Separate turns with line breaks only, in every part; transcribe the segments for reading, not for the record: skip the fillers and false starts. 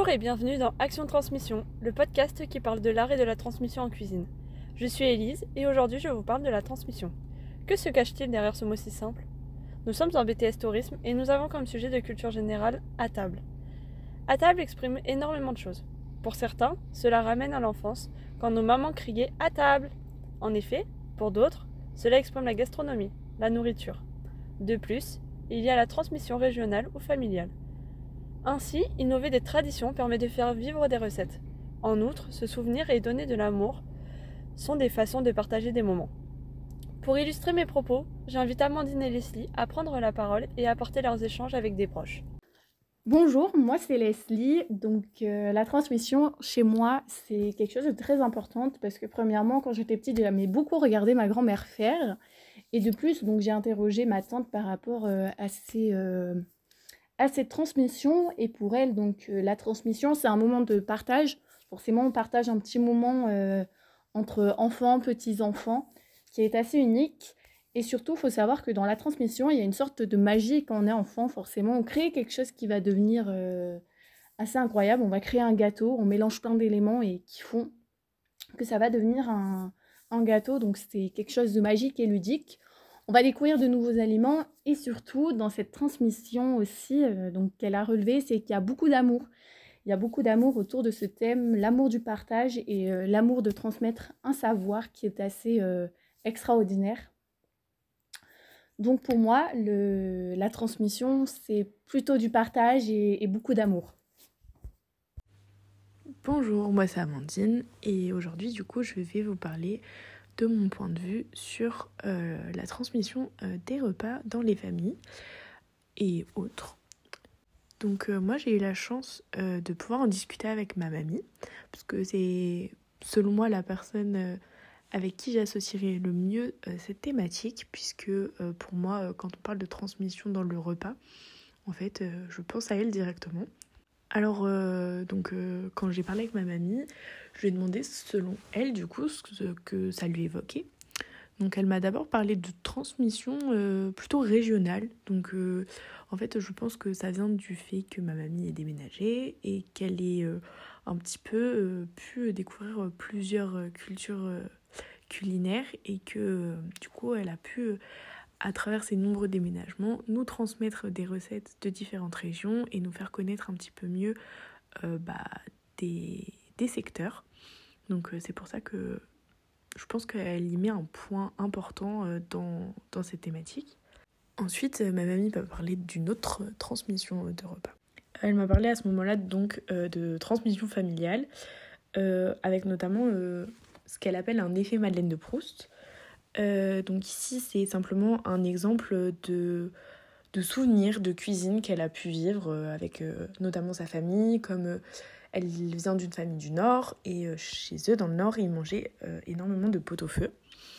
Bonjour et bienvenue dans Action Transmission, le podcast qui parle de l'art et de la transmission en cuisine. Je suis Élise et aujourd'hui je vous parle de la transmission. Que se cache-t-il derrière ce mot si simple ? Nous sommes en BTS Tourisme et nous avons comme sujet de culture générale « à table ». À table exprime énormément de choses. Pour certains, cela ramène à l'enfance quand nos mamans criaient « à table ». En effet, pour d'autres, cela exprime la gastronomie, la nourriture. De plus, il y a la transmission régionale ou familiale. Ainsi, innover des traditions permet de faire vivre des recettes. En outre, se souvenir et donner de l'amour sont des façons de partager des moments. Pour illustrer mes propos, j'invite Amandine et Leslie à prendre la parole et à porter leurs échanges avec des proches.
Bonjour, moi c'est Leslie. La transmission chez moi c'est quelque chose de très important parce que premièrement quand j'étais petite j'aimais beaucoup regarder ma grand-mère faire et de plus j'ai interrogé ma tante par rapport à cette transmission et pour elle la transmission c'est un moment de partage. Forcément on partage un petit moment entre enfants, petits-enfants qui est assez unique. Et surtout, il faut savoir que dans la transmission, il y a une sorte de magie quand on est enfant, forcément. On crée quelque chose qui va devenir assez incroyable. On va créer un gâteau, on mélange plein d'éléments et qui font que ça va devenir un gâteau. Donc c'est quelque chose de magique et ludique. On va découvrir de nouveaux aliments et surtout, dans cette transmission aussi, qu'elle a relevé, c'est qu'il y a beaucoup d'amour. Il y a beaucoup d'amour autour de ce thème, l'amour du partage et l'amour de transmettre un savoir qui est assez extraordinaire. Donc pour moi, la transmission, c'est plutôt du partage et beaucoup d'amour.
Bonjour, moi c'est Amandine et aujourd'hui du coup je vais vous parler de mon point de vue sur la transmission des repas dans les familles et autres. Donc moi j'ai eu la chance de pouvoir en discuter avec ma mamie parce que c'est selon moi la personne avec qui j'associerais le mieux cette thématique puisque pour moi quand on parle de transmission dans le repas, en fait je pense à elle directement. Alors quand j'ai parlé avec ma mamie, je lui ai demandé selon elle du coup ce que ça lui évoquait. Donc elle m'a d'abord parlé de transmission plutôt régionale. Donc en fait je pense que ça vient du fait que ma mamie est déménagée et qu'elle ait un petit peu pu découvrir plusieurs cultures culinaires et que du coup elle a pu à travers ces nombreux déménagements nous transmettre des recettes de différentes régions et nous faire connaître un petit peu mieux des secteurs. Donc c'est pour ça que je pense qu'elle y met un point important dans cette thématique. Ensuite, ma mamie m'a parlé d'une autre transmission de repas. Elle m'a parlé à ce moment-là donc de transmission familiale, avec notamment ce qu'elle appelle un effet Madeleine de Proust. Donc ici, c'est simplement un exemple de souvenirs de cuisine qu'elle a pu vivre avec notamment sa famille, comme elle vient d'une famille du Nord et chez eux dans le Nord ils mangeaient énormément de pot-au-feu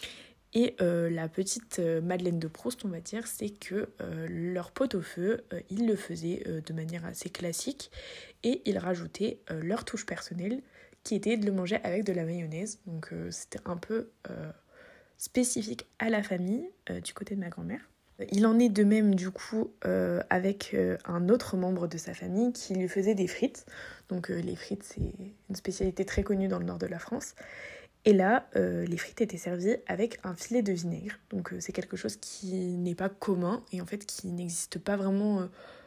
et la petite Madeleine de Proust on va dire c'est que leur pot-au-feu ils le faisaient de manière assez classique et ils rajoutaient leur touche personnelle qui était de le manger avec de la mayonnaise. Donc c'était un peu spécifique à la famille du côté de ma grand-mère. Il en est de même du coup avec un autre membre de sa famille qui lui faisait des frites. Donc les frites c'est une spécialité très connue dans le nord de la France. Et là les frites étaient servies avec un filet de vinaigre. Donc c'est quelque chose qui n'est pas commun et en fait qui n'existe pas vraiment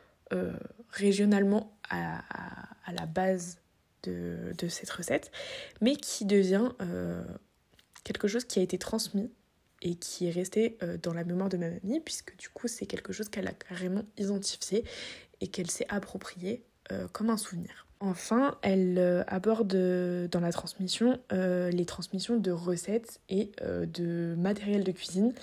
régionalement à la base de cette recette. Mais qui devient quelque chose qui a été transmis et qui est resté dans la mémoire de ma mamie, puisque du coup c'est quelque chose qu'elle a carrément identifié et qu'elle s'est approprié comme un souvenir. Enfin, elle aborde dans la transmission les transmissions de recettes et de matériel de cuisine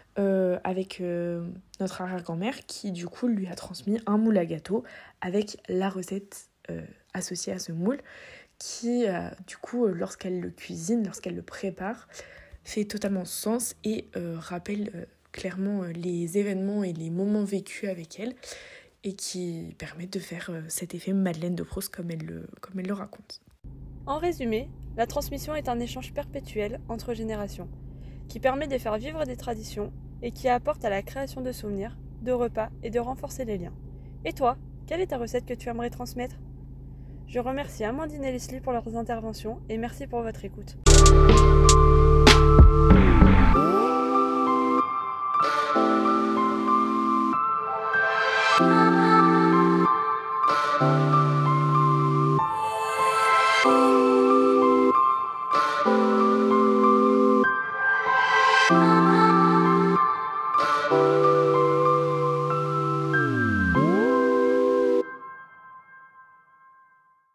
avec notre arrière-grand-mère qui du coup lui a transmis un moule à gâteau avec la recette associée à ce moule qui du coup lorsqu'elle le cuisine, lorsqu'elle le prépare, fait totalement sens et rappelle clairement les événements et les moments vécus avec elle et qui permettent de faire cet effet Madeleine de Proust comme elle le raconte.
En résumé, la transmission est un échange perpétuel entre générations qui permet de faire vivre des traditions et qui apporte à la création de souvenirs, de repas et de renforcer les liens. Et toi, quelle est ta recette que tu aimerais transmettre ? Je remercie Amandine et Leslie pour leurs interventions et merci pour votre écoute.